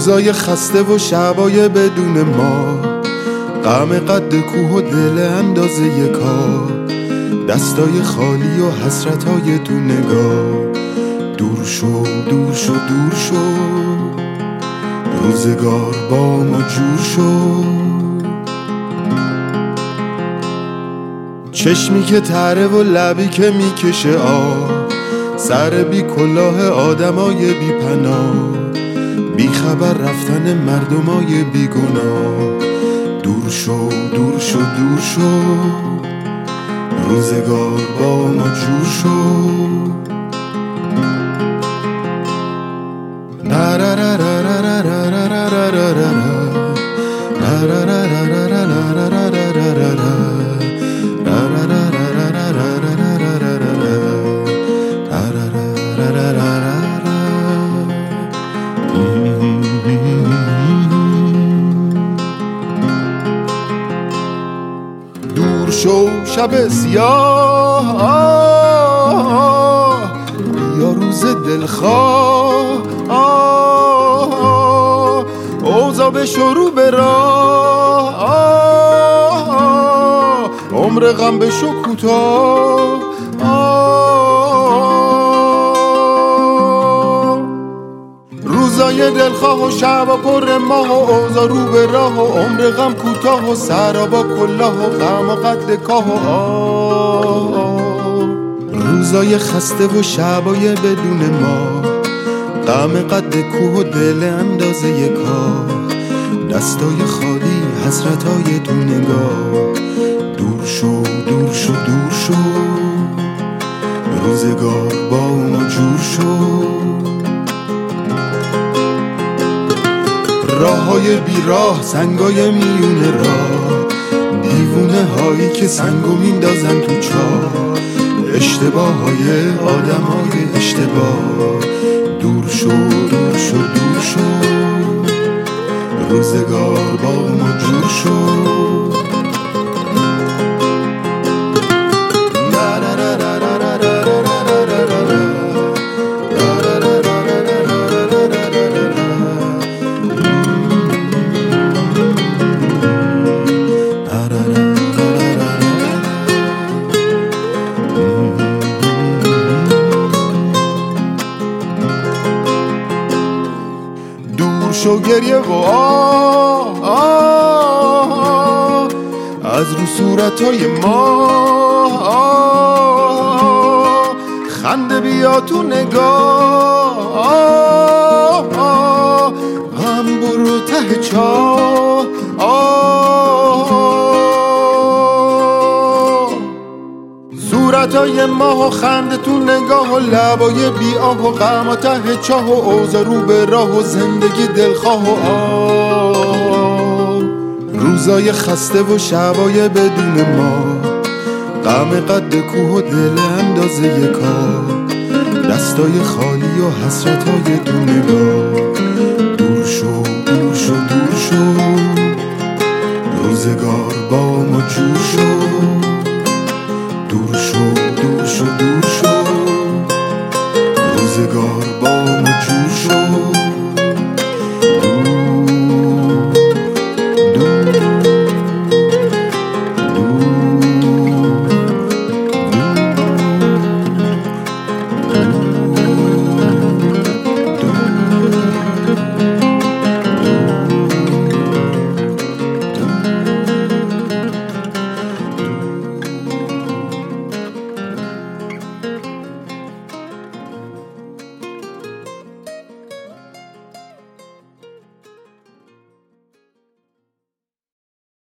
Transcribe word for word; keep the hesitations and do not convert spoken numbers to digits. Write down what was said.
روزای خسته و شبای بدون ما، غم قد کوه و دل اندازه کار، دستای خالی و حسرتای تو نگاه. دور شو دور شو دور شو، روزگار با ما جور شو. چشمی که تره و لبی که میکشه آه، سر بی کلاه آدمای بی پناه، بی خبر رفتن مردمای بی گناه. دور شو دور شو دور شو، روزگار با ما جور شو. دور شو شب سیاه، یا روز دلخواه، اوضاع به شروع به راه، عمر غم به شو کوتاه. روزای دلخواه و شبا پر ماه و اوضاع رو به راه و عمر غم کوتاه و سرابا کلاه و غم و قد کاه و آه. روزای خسته و شبای بدون ما، غم قد کوه و دل اندازه کار، دستای خالی حسرتای تو نگاه. دور شو دور شو دور شو، روزگار با ما جور شو. راه های بی راه، سنگای میونه راه، دیوونه هایی که سنگو میندازن تو چاه، اشتباه های آدم های اشتباه. دور شو دور شو دور شو، روزگار با ما جور شو. شو گریه و آه, آه, آه از رو صورتای ما، آه خنده بیا تو نگاه، آه آه غم برو ته چاه، آه صورتای ما و خنده تو نگاه و لبای بی آه و غم ته چاه و اوضاع رو به راه و زندگی دلخواه و آه. روزای خسته و شبای بدون ما، غم قد کوه و دل اندازه کار، دستای خالی و حسرتای تو نگاه. دور شو دور شو دور شو، روزگار با ما جور شو. دور شو دور شو دور شو، روزگار با ما